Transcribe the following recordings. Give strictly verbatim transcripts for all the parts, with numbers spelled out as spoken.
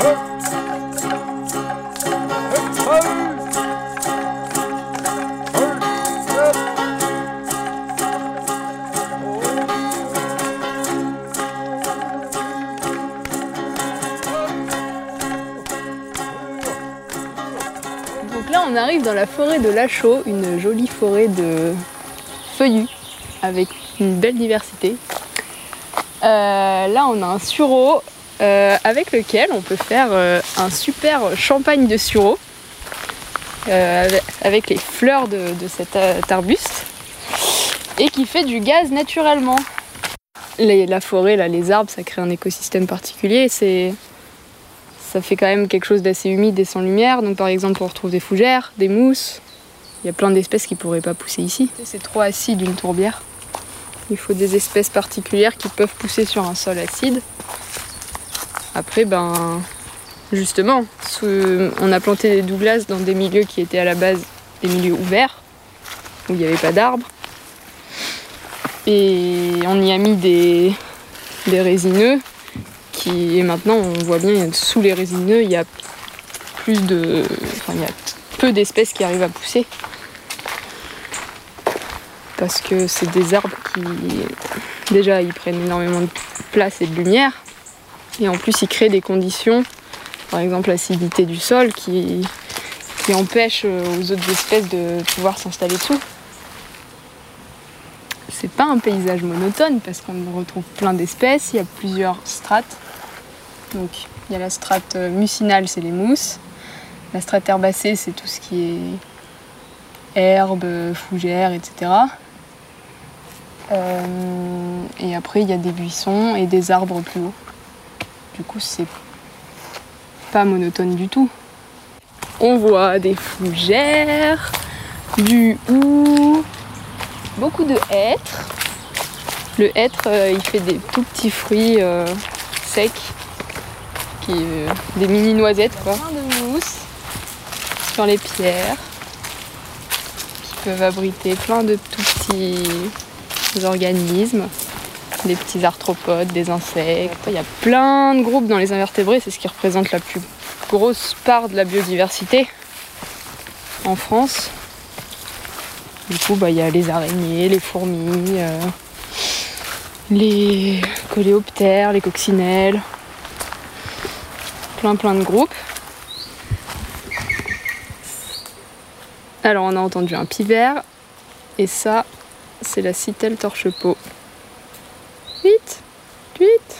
Donc là on arrive dans la forêt de Lachaud, une jolie forêt de feuillus avec une belle diversité. Euh, là on a un sureau euh, avec lequel on peut faire euh, un super champagne de sureau euh, avec, avec les fleurs de, de cet arbuste et qui fait du gaz naturellement. Les, la forêt, là, les arbres, ça crée un écosystème particulier. C'est, ça fait quand même quelque chose d'assez humide et sans lumière. Donc par exemple on retrouve des fougères, des mousses. Il y a plein d'espèces qui ne pourraient pas pousser ici. C'est trop acide une tourbière. Il faut des espèces particulières qui peuvent pousser sur un sol acide. Après, ben, justement, on a planté des douglas dans des milieux qui étaient à la base des milieux ouverts, où il n'y avait pas d'arbres. Et on y a mis des, des résineux, qui, et maintenant on voit bien, sous les résineux, il y a plus de, enfin, il y a peu d'espèces qui arrivent à pousser. Parce que c'est des arbres qui, déjà, ils prennent énormément de place et de lumière. Et en plus, ils créent des conditions, par exemple l'acidité du sol, qui, qui empêche aux autres espèces de pouvoir s'installer dessous. C'est pas un paysage monotone parce qu'on retrouve plein d'espèces, il y a plusieurs strates. Donc il y a la strate mucinale, c'est les mousses. La strate herbacée, c'est tout ce qui est herbes, fougères, et cetera. Euh, et après, il y a des buissons et des arbres plus hauts. Du coup, c'est pas monotone du tout. On voit des fougères, du houx, beaucoup de hêtres. Le hêtre, euh, il fait des tout petits fruits euh, secs, qui, euh, des mini noisettes, quoi. Plein de mousse sur les pierres, qui peuvent abriter plein de tout petits organismes, des petits arthropodes, des insectes. Il y a plein de groupes dans les invertébrés, c'est ce qui représente la plus grosse part de la biodiversité en France. Du coup, bah, il y a les araignées, les fourmis, euh, les coléoptères, les coccinelles, plein plein de groupes. Alors on a entendu un pivert, et ça, c'est la citelle torche-peau. Vite, vite.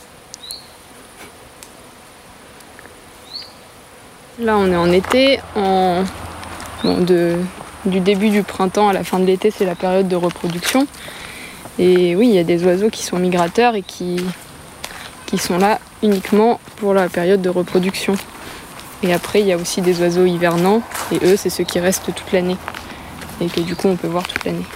Là on est en été, en... Bon, de... du début du printemps à la fin de l'été, c'est la période de reproduction. Et oui, il y a des oiseaux qui sont migrateurs et qui, qui sont là uniquement pour la période de reproduction. Et après, il y a aussi des oiseaux hivernants, et eux, c'est ceux qui restent toute l'année. Et que du coup, on peut voir toute l'année.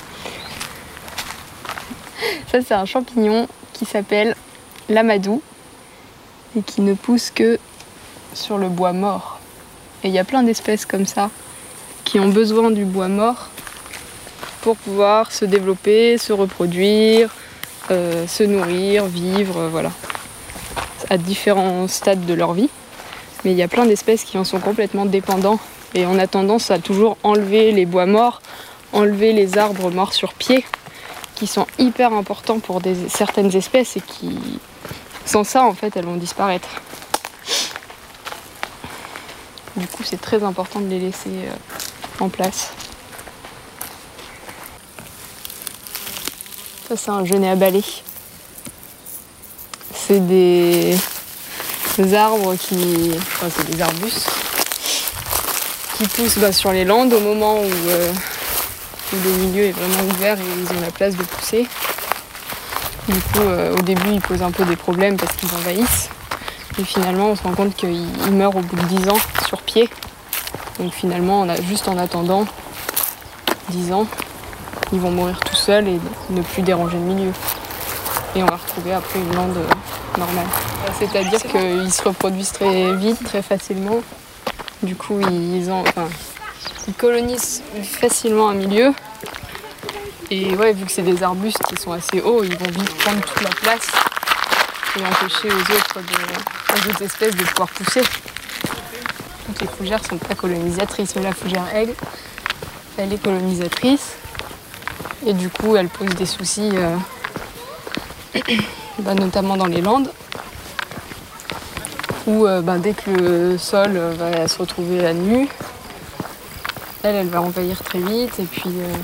Ça, c'est un champignon qui s'appelle l'amadou et qui ne pousse que sur le bois mort. Et il y a plein d'espèces comme ça qui ont besoin du bois mort pour pouvoir se développer, se reproduire, euh, se nourrir, vivre, euh, voilà, à différents stades de leur vie. Mais il y a plein d'espèces qui en sont complètement dépendants et on a tendance à toujours enlever les bois morts, enlever les arbres morts sur pied, qui sont hyper importants pour des, certaines espèces et qui, sans ça, en fait, elles vont disparaître. Du coup, c'est très important de les laisser euh, en place. Ça, c'est un genêt à balai. C'est des, des arbres qui... Enfin, c'est des arbustes qui poussent bah, sur les landes au moment où, euh, où le milieu est vraiment ouvert et ils ont la place de pousser. Du coup, euh, au début, ils posent un peu des problèmes parce qu'ils envahissent. Et finalement, on se rend compte qu'ils meurent au bout de dix ans sur pied. Donc finalement, on a, juste en attendant dix ans, ils vont mourir tout seuls et ne plus déranger le milieu. Et on va retrouver après une lande normale. C'est-à-dire qu'ils se reproduisent très vite, très facilement. Du coup, ils, en, enfin, ils colonisent facilement un milieu. Et ouais, vu que c'est des arbustes qui sont assez hauts, ils vont vite prendre toute la place. et empêcher aux autres, de, aux autres espèces de pouvoir pousser. Toutes les fougères ne sont pas colonisatrices, mais la fougère aigle, elle est colonisatrice. Et du coup, elle pose des soucis, euh, bah, notamment dans les Landes, où euh, bah, dès que le sol va se retrouver à nu, elle, elle va envahir très vite. Et puis, euh,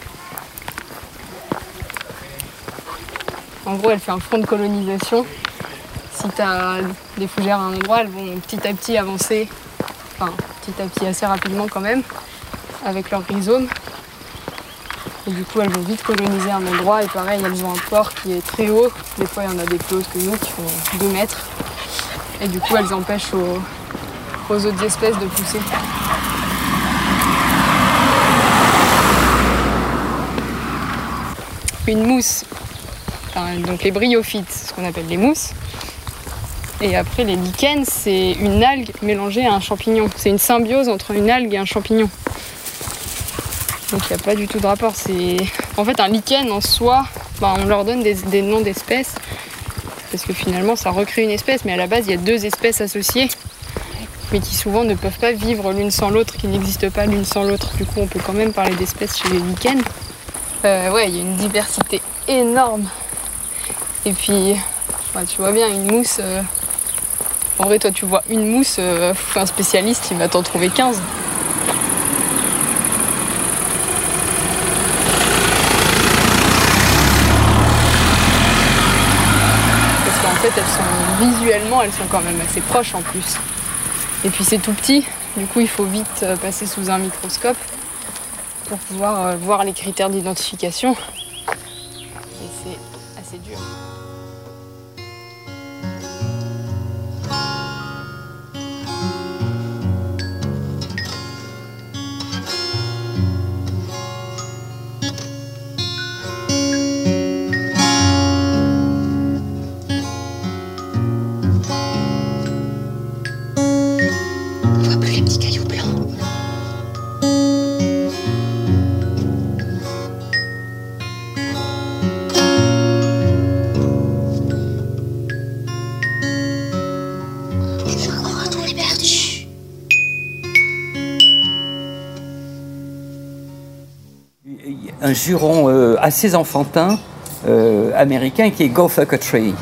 en gros, elle fait un front de colonisation. Si tu as des fougères à un endroit, elles vont petit à petit avancer, enfin petit à petit assez rapidement quand même, avec leurs rhizomes. Et du coup, elles vont vite coloniser un endroit. Et pareil, elles ont un port qui est très haut. Des fois, il y en a des plus hautes que nous qui font deux mètres. Et du coup, elles empêchent aux, aux autres espèces de pousser. Une mousse, enfin, donc les bryophytes, ce qu'on appelle les mousses. Et après, les lichens, c'est une algue mélangée à un champignon. C'est une symbiose entre une algue et un champignon. Donc il n'y a pas du tout de rapport. C'est... En fait, un lichen en soi, bah, on leur donne des, des noms d'espèces. Parce que finalement, ça recrée une espèce. Mais à la base, il y a deux espèces associées. Mais qui souvent ne peuvent pas vivre l'une sans l'autre, qui n'existent pas l'une sans l'autre. Du coup, on peut quand même parler d'espèces chez les lichens. Euh, ouais, il y a une diversité énorme. Et puis, bah, tu vois bien, une mousse... Euh... En vrai, toi, tu vois une mousse, euh, un spécialiste, il va t'en trouver quinze. Parce qu'en fait, elles sont visuellement, elles sont quand même assez proches en plus. Et puis c'est tout petit, du coup, il faut vite passer sous un microscope pour pouvoir euh, voir les critères d'identification. Et c'est assez dur. Un juron euh, assez enfantin euh, américain qui est Go Fuck a Tree.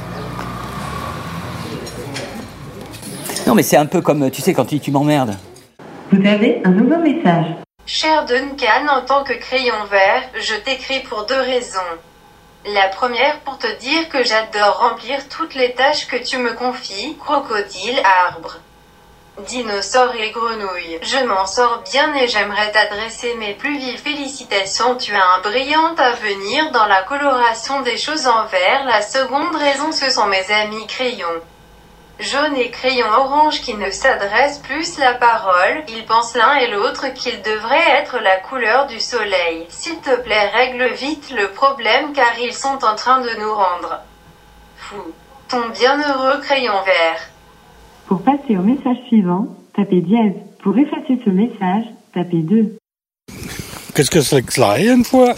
Non mais c'est un peu comme, tu sais, quand tu, tu m'emmerdes. Vous avez un nouveau message. Cher Duncan, en tant que crayon vert, je t'écris pour deux raisons. La première pour te dire que j'adore remplir toutes les tâches que tu me confies, crocodile, arbre, dinosaures et grenouilles. Je m'en sors bien et j'aimerais t'adresser mes plus vives félicitations. Tu as un brillant avenir dans la coloration des choses en vert. La seconde raison, ce sont mes amis crayons jaune et crayon orange qui ne s'adressent plus la parole. Ils pensent l'un et l'autre qu'ils devraient être la couleur du soleil. S'il te plaît, règle vite le problème car ils sont en train de nous rendre fous. Ton bienheureux crayon vert. Pour passer au message suivant, tapez dièse. Pour effacer ce message, tapez deux. Qu'est-ce que c'est que cela, une fois?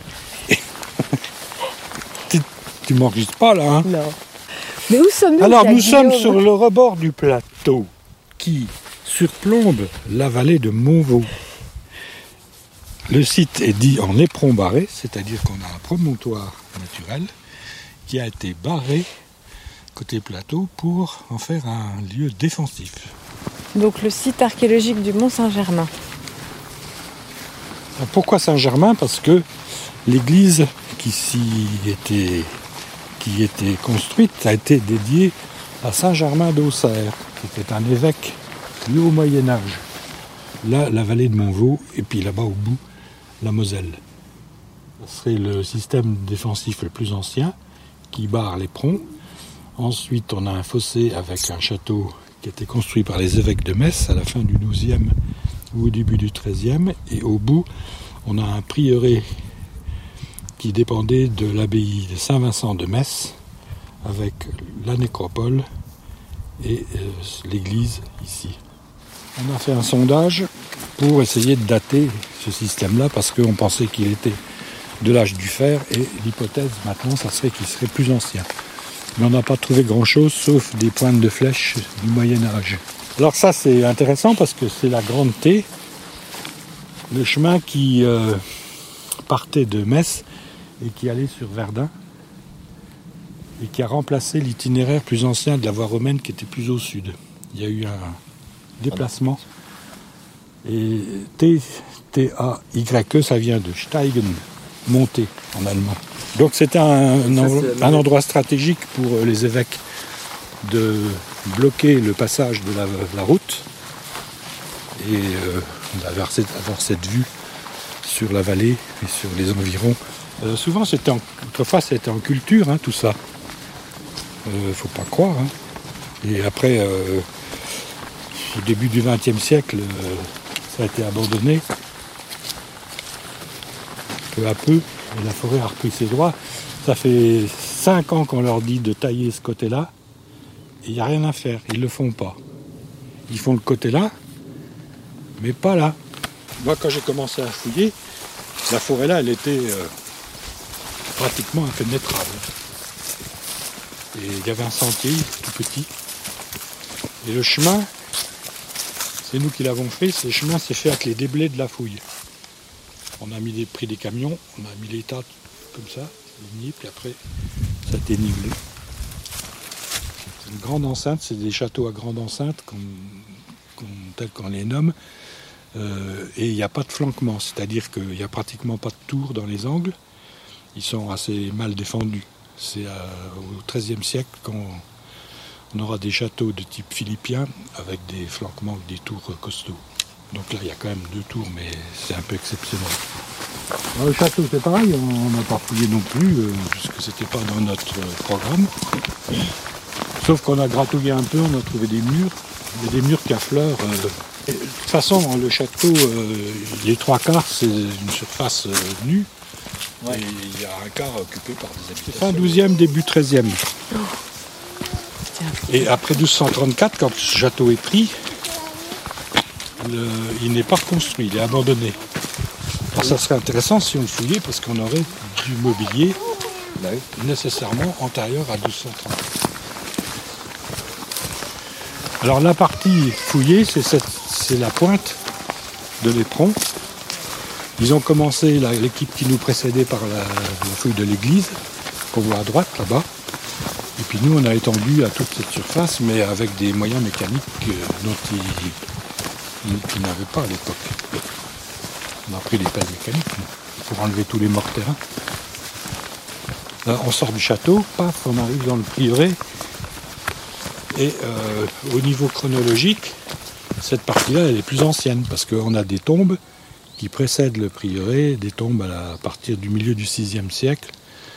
Tu, tu m'enregistres pas là, hein? Non. Mais où sommes-nous? Alors nous sommes sur le rebord du plateau qui surplombe la vallée de Montvaux. Le site est dit en éperon barré, c'est-à-dire qu'on a un promontoire naturel qui a été barré côté plateau pour en faire un lieu défensif. Donc le site archéologique du Mont Saint-Germain. Pourquoi Saint-Germain? Parce que l'église qui s'y était, qui était construite a été dédiée à Saint-Germain d'Auxerre, qui était un évêque du haut Moyen-Âge. Là, la vallée de Montvaux, et puis là-bas au bout, la Moselle. Ce serait le système défensif le plus ancien qui barre l'éperon. Ensuite, on a un fossé avec un château qui a été construit par les évêques de Metz à la fin du douzième ou au début du treizième. Et au bout, on a un prieuré qui dépendait de l'abbaye de Saint-Vincent de Metz avec la nécropole et euh, l'église ici. On a fait un sondage pour essayer de dater ce système-là parce qu'on pensait qu'il était de l'âge du fer et l'hypothèse maintenant, ça serait qu'il serait plus ancien. Mais on n'a pas trouvé grand-chose sauf des pointes de flèches du Moyen-Âge. Alors ça c'est intéressant parce que c'est la Grande T, le chemin qui euh, partait de Metz et qui allait sur Verdun et qui a remplacé l'itinéraire plus ancien de la voie romaine qui était plus au sud. Il y a eu un déplacement. Et T, T A Y E, ça vient de Steigen, monter en allemand. Donc c'était un, un, un endroit stratégique pour les évêques de bloquer le passage de la, la route et euh, d'avoir cette, avoir cette vue sur la vallée et sur les environs. Euh, souvent, c'était en, autrefois, c'était en culture, hein, tout ça. Euh, faut pas croire. Hein. Et après, euh, au début du vingtième siècle, euh, ça a été abandonné. Peu à peu, et la forêt a repris ses droits. Ça fait cinq ans qu'on leur dit de tailler ce côté-là. Il n'y a rien à faire, ils ne le font pas. Ils font le côté là, mais pas là. Moi, quand j'ai commencé à fouiller, la forêt là, elle était euh, pratiquement impénétrable. Et il y avait un sentier tout petit. Et le chemin, c'est nous qui l'avons fait, ce chemin s'est fait avec les déblais de la fouille. On a mis des, pris des camions, on a mis les tas comme ça, ligné, puis après, ça a été nivelé. Une grande enceinte, c'est des châteaux à grande enceinte, comme, comme, tels qu'on les nomme, euh, et il n'y a pas de flanquement, c'est-à-dire qu'il n'y a pratiquement pas de tours dans les angles, ils sont assez mal défendus. C'est euh, au treizième siècle qu'on on aura des châteaux de type philippien avec des flanquements, des tours costauds. Donc là, il y a quand même deux tours, mais c'est un peu exceptionnel. Alors, le château, c'est pareil, on n'a pas fouillé non plus, euh, puisque c'était pas dans notre euh, programme. Sauf qu'on a gratouillé un peu, on a trouvé des murs, il y a des murs qui affleurent. Euh, et, de toute façon, le château, euh, les trois quarts, c'est une surface euh, nue, ouais. Et il y a un quart occupé par des habitations. C'est fin douzième, début treizième. Oh. Et après douze cent trente-quatre, quand ce château est pris, le, il n'est pas reconstruit, il est abandonné. Alors ça serait intéressant si on le fouillait, parce qu'on aurait du mobilier nécessairement antérieur à douze cent trente. Alors la partie fouillée, c'est, cette, c'est la pointe de l'éperon. Ils ont commencé, la, l'équipe qui nous précédait par la, la fouille de l'église, qu'on voit à droite là-bas. Et puis nous, on a étendu à toute cette surface, mais avec des moyens mécaniques euh, dont ils, ils, qu'ils n'avaient pas à l'époque. On a pris des pelles mécaniques pour enlever tous les morts-terrains. Là, on sort du château, paf, on arrive dans le prieuré. Et euh, au niveau chronologique, cette partie-là, elle est plus ancienne, parce qu'on a des tombes qui précèdent le prieuré, des tombes à, la, à partir du milieu du sixième siècle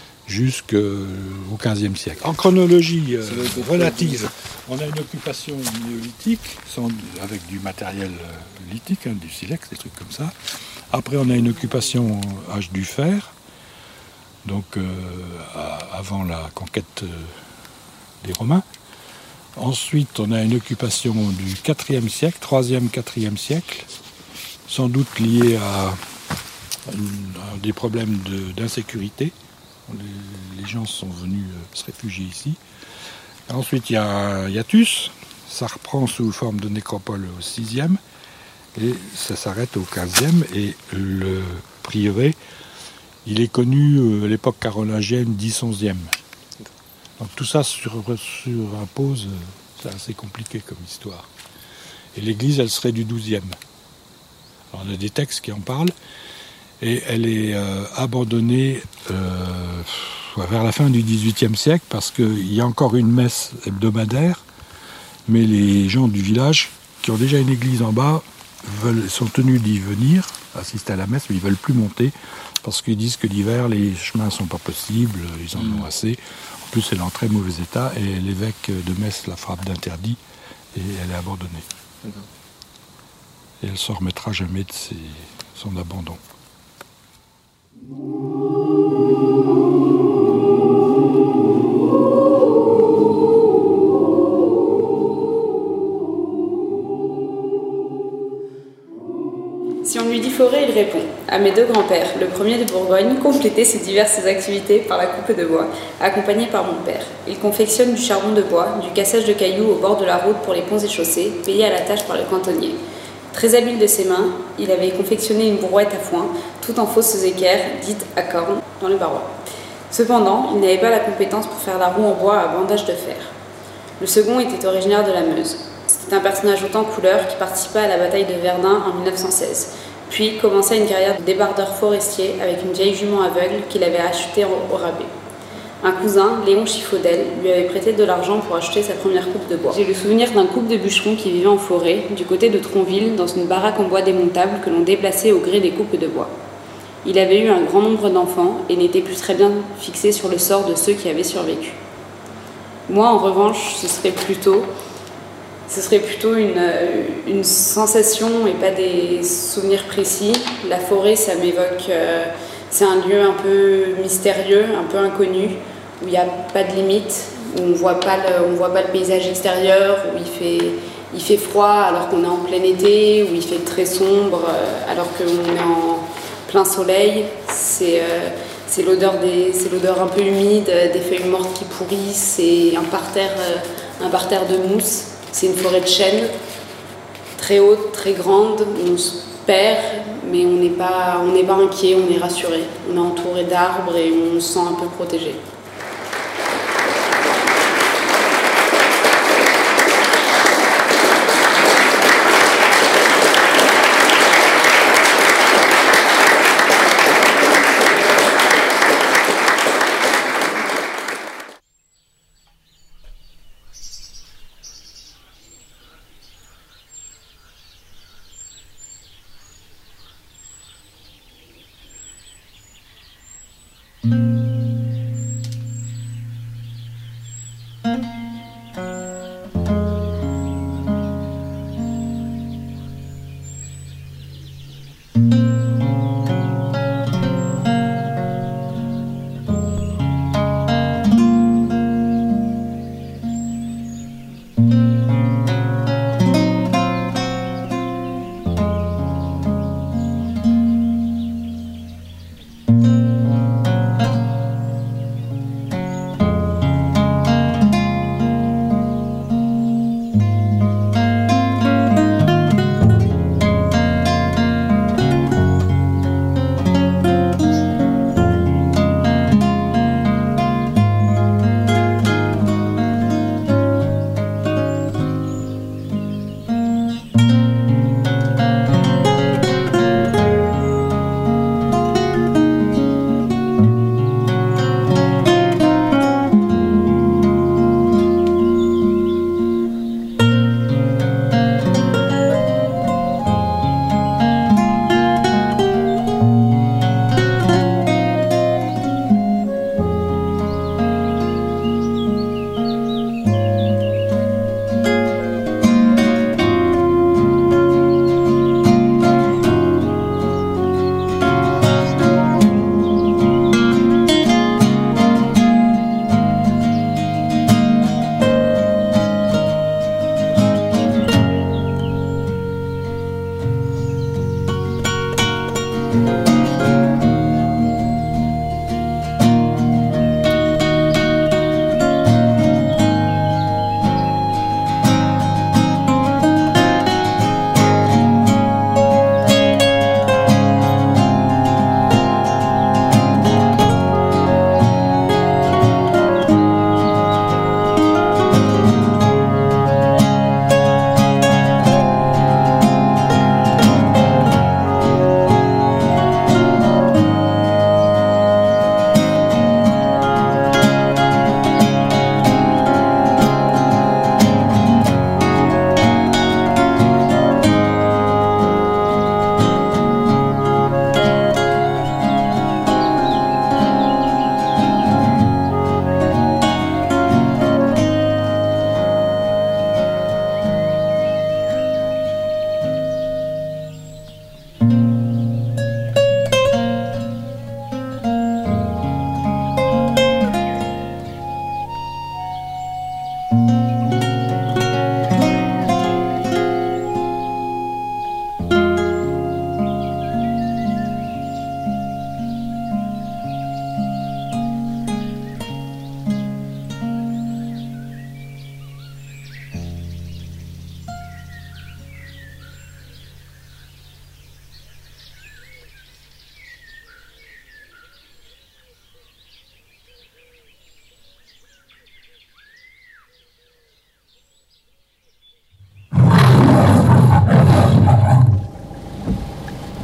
jusqu'au quinzième siècle. En chronologie euh, relative, on a une occupation néolithique, sans, avec du matériel euh, lithique, hein, du silex, des trucs comme ça. Après, on a une occupation âge du fer, donc euh, à, avant la conquête euh, des Romains. Ensuite, on a une occupation du quatrième siècle, troisième, quatrième siècle, sans doute liée à, à des problèmes de, d'insécurité. Les, les gens sont venus euh, se réfugier ici. Ensuite, il y a un hiatus, ça reprend sous forme de nécropole au sixième, et ça s'arrête au quinzième, et le prieuré, il est connu euh, à l'époque carolingienne, dix onzième. Donc tout ça sur, surimpose, c'est assez compliqué comme histoire. Et l'église, elle serait du douzième. Alors on a des textes qui en parlent, et elle est euh, abandonnée euh, vers la fin du dix-huitième siècle, parce qu'il y a encore une messe hebdomadaire, mais les gens du village, qui ont déjà une église en bas, veulent, sont tenus d'y venir, assister à la messe, mais ils ne veulent plus monter, parce qu'ils disent que l'hiver, les chemins ne sont pas possibles, ils en mmh. ont assez. En plus, elle est en très mauvais état, et l'évêque de Metz la frappe d'interdit, et elle est abandonnée. D'accord. Et elle ne s'en remettra jamais de ses, son abandon. Si on lui dit forêt, il répond « À mes deux grands-pères. Le premier de Bourgogne complétait ses diverses activités par la coupe de bois, accompagné par mon père. Il confectionne du charbon de bois, du cassage de cailloux au bord de la route pour les ponts et chaussées, payé à la tâche par le cantonnier. Très habile de ses mains, il avait confectionné une brouette à foin, tout en fausses équerres, dites à cornes, dans les barrois. Cependant, il n'avait pas la compétence pour faire la roue en bois à bandage de fer. Le second était originaire de la Meuse. C'était un personnage haut en couleur qui participa à la bataille de Verdun en mille neuf cent seize, puis commença une carrière de débardeur forestier avec une vieille jument aveugle qu'il avait achetée au rabais. Un cousin, Léon Chifaudel, lui avait prêté de l'argent pour acheter sa première coupe de bois. J'ai le souvenir d'un couple de bûcherons qui vivait en forêt, du côté de Tronville, dans une baraque en bois démontable que l'on déplaçait au gré des coupes de bois. Il avait eu un grand nombre d'enfants et n'était plus très bien fixé sur le sort de ceux qui avaient survécu. Moi, en revanche, ce serait plutôt, ce serait plutôt une, une sensation et pas des souvenirs précis. La forêt, ça m'évoque... Euh, c'est un lieu un peu mystérieux, un peu inconnu, où il n'y a pas de limite, où on ne voit pas le paysage extérieur, où il fait, il fait froid alors qu'on est en plein été, où il fait très sombre euh, alors qu'on est en plein soleil. C'est euh, c'est l'odeur des, c'est l'odeur un peu humide, des feuilles mortes qui pourrissent, c'est un parterre, euh, un parterre de mousse. C'est une forêt de chênes, très haute, très grande, où on se perd, mais on n'est pas, on n'est pas inquiet, on est rassuré. On est entouré d'arbres et on se sent un peu protégé.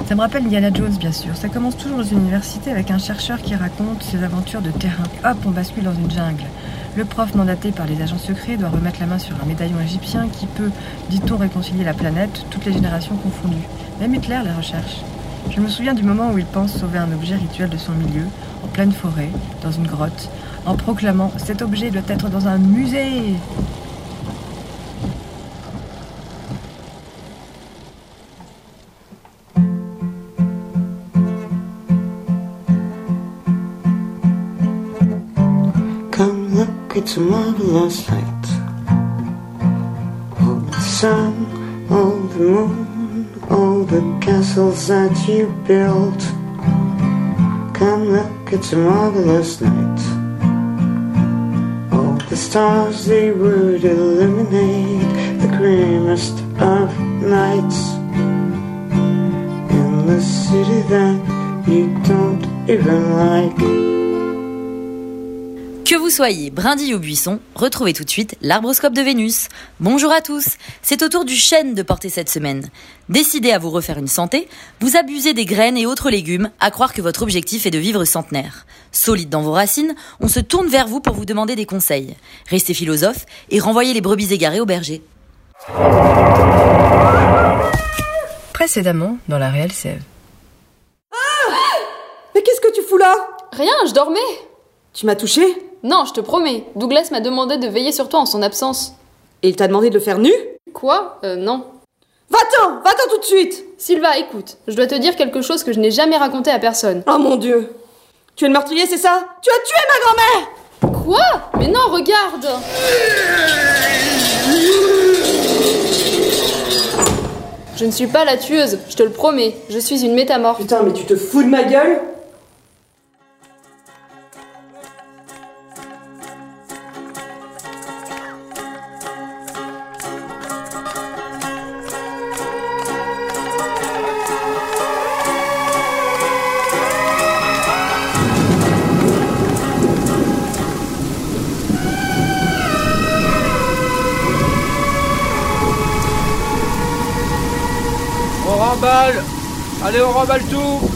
Ça me rappelle Indiana Jones, bien sûr. Ça commence toujours dans une université avec un chercheur qui raconte ses aventures de terrain. Hop, on bascule dans une jungle. Le prof mandaté par les agents secrets doit remettre la main sur un médaillon égyptien qui peut, dit-on, réconcilier la planète, toutes les générations confondues. Même Hitler les recherche. Je me souviens du moment où il pense sauver un objet rituel de son milieu, en pleine forêt, dans une grotte, en proclamant « Cet objet doit être dans un musée !» Come look, it's a marvelous night. All the sun, all the moon, all the castles that you built. Come look, it's a marvelous night. All the stars, they would illuminate the grimmest of nights. In the city that you don't even like. Que vous soyez brindille ou buisson, retrouvez tout de suite l'arbroscope de Vénus. Bonjour à tous, c'est au tour du chêne de porter cette semaine. Décidé à vous refaire une santé, vous abusez des graines et autres légumes, à croire que votre objectif est de vivre centenaire. Solide dans vos racines, on se tourne vers vous pour vous demander des conseils. Restez philosophe et renvoyez les brebis égarées au berger. Précédemment, dans la réelle Sève. Ah ! Mais qu'est-ce que tu fous là ? Rien, je dormais. Tu m'as touché ? Non, je te promets. Douglas m'a demandé de veiller sur toi en son absence. Et il t'a demandé de le faire nu ? Quoi ? Euh, non. Va-t'en ! Va-t'en tout de suite ! Sylva, écoute, je dois te dire quelque chose que je n'ai jamais raconté à personne. Oh mon Dieu ! Tu es le meurtrier, c'est ça ? Tu as tué ma grand-mère ! Quoi ? Mais non, regarde ! Je ne suis pas la tueuse, je te le promets. Je suis une métamorphe. Putain, mais tu te fous de ma gueule ? On remballe. Allez, on remballe tout.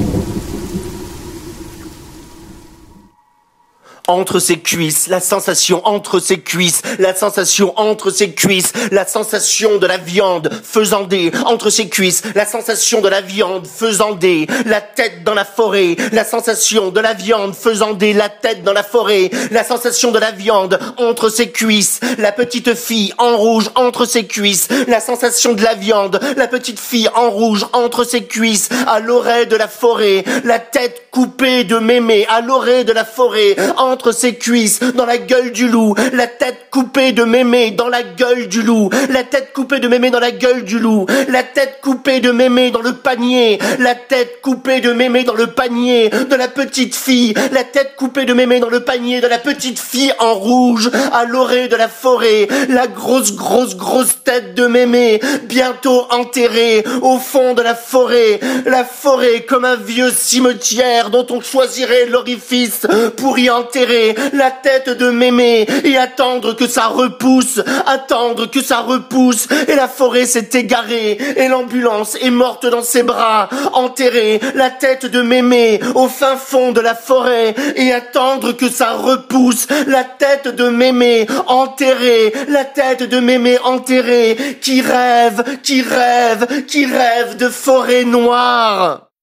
Entre ses cuisses, la sensation entre ses cuisses, la sensation entre ses cuisses, la sensation de la viande faisandée entre ses cuisses, la sensation de la viande faisandée, la tête dans la forêt, la sensation de la viande faisandée, la tête dans la forêt, la sensation de la viande entre ses cuisses, la petite fille en rouge entre ses cuisses, la sensation de la viande, la petite fille en rouge entre ses cuisses, à l'orée de la forêt, la tête coupée de mémé, à l'orée de la forêt, entre ses cuisses, dans la gueule du loup, la tête coupée de mémé dans la gueule du loup, la tête coupée de mémé dans la gueule du loup, la tête coupée de mémé dans le panier, la tête coupée de mémé dans le panier de la petite fille, la tête coupée de mémé dans le panier de la petite fille en rouge, à l'orée de la forêt, la grosse grosse grosse tête de mémé, bientôt enterrée au fond de la forêt, la forêt comme un vieux cimetière dont on choisirait l'orifice pour y enterrer la tête de mémé et attendre que ça repousse, attendre que ça repousse, et la forêt s'est égarée et l'ambulance est morte dans ses bras, enterrer la tête de mémé au fin fond de la forêt et attendre que ça repousse, la tête de mémé enterrée, la tête de mémé enterrée, qui rêve, qui rêve, qui rêve de forêt noire.